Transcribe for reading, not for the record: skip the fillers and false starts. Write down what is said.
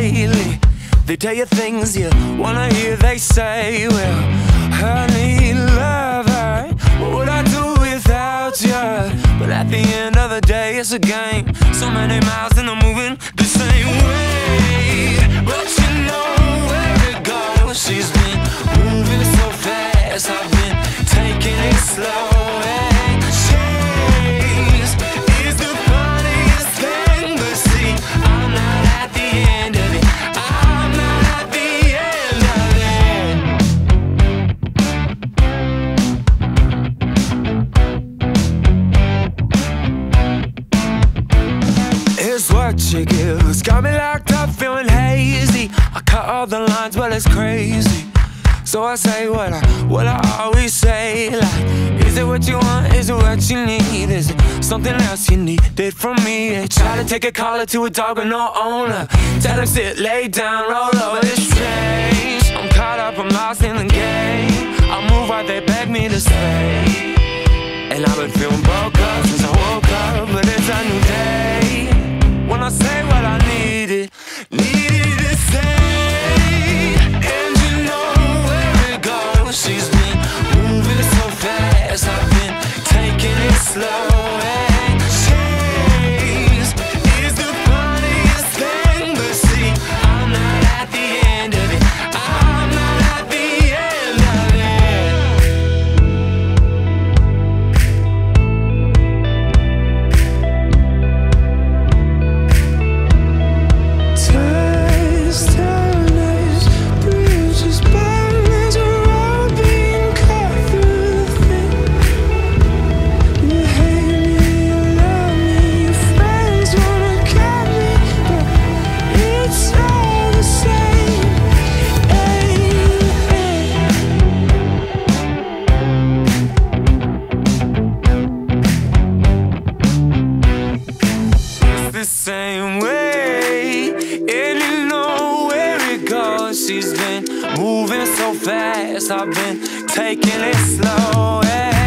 lately. They tell you things you wanna hear, they say, well, honey, lover, what would I do without you? But at the end of the day, it's a game. So many miles and I'm moving the same way. But you know where it goes. She's been moving so fast, I've been taking it slow. What you give has got me locked up, feeling hazy. I cut all the lines, but it's crazy. So I say what I always say, like, is it what you want, is it what you need? Is it something else you needed from me? They try to take a collar to a dog with no owner. Tell them sit, lay down, roll over, it's strange. I'm caught up, I'm lost in the game. I move while they beg me to stay. And I've been feeling broke up since I woke up, but it's a new day. When I say what I needed to say. And you know where it goes. She's been moving so fast, I've been taking it slow. And chase is the funniest thing, but see, I'm not at the end of it. I'm not at the end of same way, and you know where it goes. She's been moving so fast, I've been taking it slow.